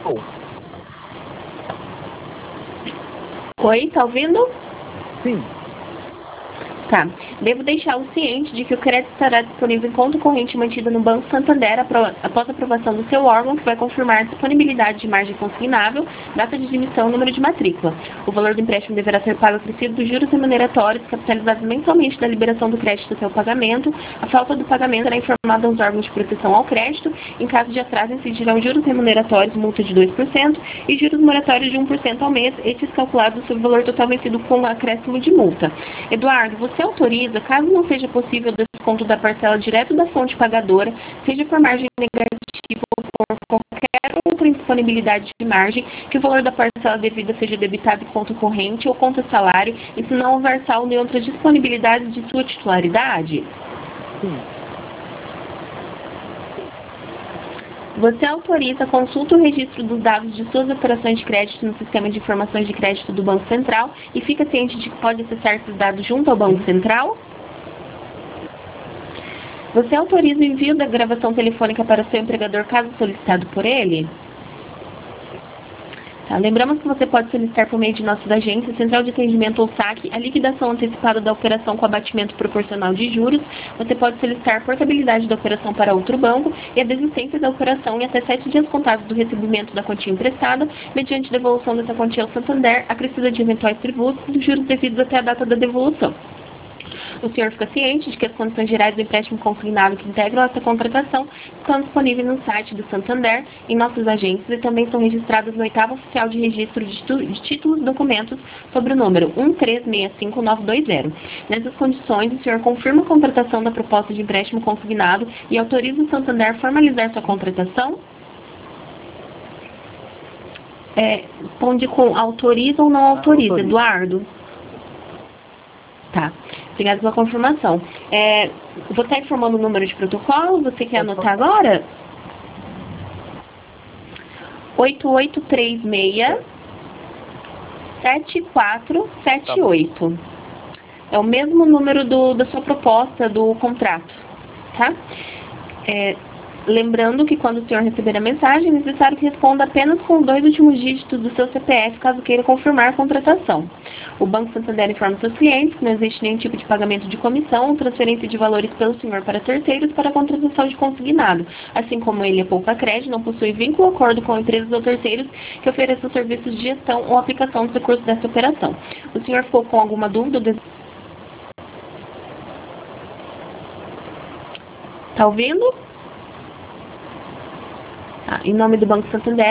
Oi, tá ouvindo? Sim. Tá. Devo deixá-lo ciente de que o crédito estará disponível em conta corrente mantida no Banco Santander após a aprovação do seu órgão, que vai confirmar a disponibilidade de margem consignável, data de emissão e número de matrícula. O valor do empréstimo deverá ser pago acrescido dos juros remuneratórios capitalizados mensalmente da liberação do crédito até o pagamento. A falta do pagamento será informada aos órgãos de proteção ao crédito. Em caso de atraso, incidirão juros remuneratórios, multa de 2% e juros moratórios de 1% ao mês, estes calculados sobre o valor total vencido com acréscimo de multa. Eduardo, você autoriza, caso não seja possível o desconto da parcela direto da fonte pagadora, seja por margem negativa ou por qualquer outra indisponibilidade de margem, que o valor da parcela devida seja debitado em conta corrente ou conta salário, e se não houver saldo em outra disponibilidade de sua titularidade? Sim. Você autoriza a consulta ou registro dos dados de suas operações de crédito no sistema de informações de crédito do Banco Central e fica ciente de que pode acessar esses dados junto ao Banco Central? Você autoriza o envio da gravação telefônica para o seu empregador caso solicitado por ele? Tá, lembramos que você pode solicitar por meio de nossas agências, central de atendimento ou saque, a liquidação antecipada da operação com abatimento proporcional de juros. Você pode solicitar a portabilidade da operação para outro banco e a desistência da operação em até 7 dias contados do recebimento da quantia emprestada, mediante devolução dessa quantia ao Santander, acrescida de eventuais tributos e dos juros devidos até a data da devolução. O senhor fica ciente de que as condições gerais do empréstimo consignado que integram essa contratação estão disponíveis no site do Santander, em nossas agências, e também são registradas no 8º Oficial de Registro de Títulos e Documentos sobre o número 1365920. Nessas condições, o senhor confirma a contratação da proposta de empréstimo consignado e autoriza o Santander a formalizar sua contratação? Responde com autoriza ou não autoriza, Autoriza. Eduardo? Tá. Obrigada pela confirmação. Vou estar informando o número de protocolo. Você quer anotar agora? 8836-7478. É o mesmo número da sua proposta, do contrato. Tá? Lembrando que quando o senhor receber a mensagem, é necessário que responda apenas com os 2 últimos dígitos do seu CPF, caso queira confirmar a contratação. O Banco Santander informa seus clientes que não existe nenhum tipo de pagamento de comissão ou transferência de valores pelo senhor para terceiros para a contratação de consignado. Assim como ele, a Poupa Crédito, não possui vínculo ou acordo com empresas ou terceiros que ofereçam serviços de gestão ou aplicação dos recursos dessa operação. O senhor ficou com alguma dúvida? Tá ouvindo? Em nome do Banco Santander,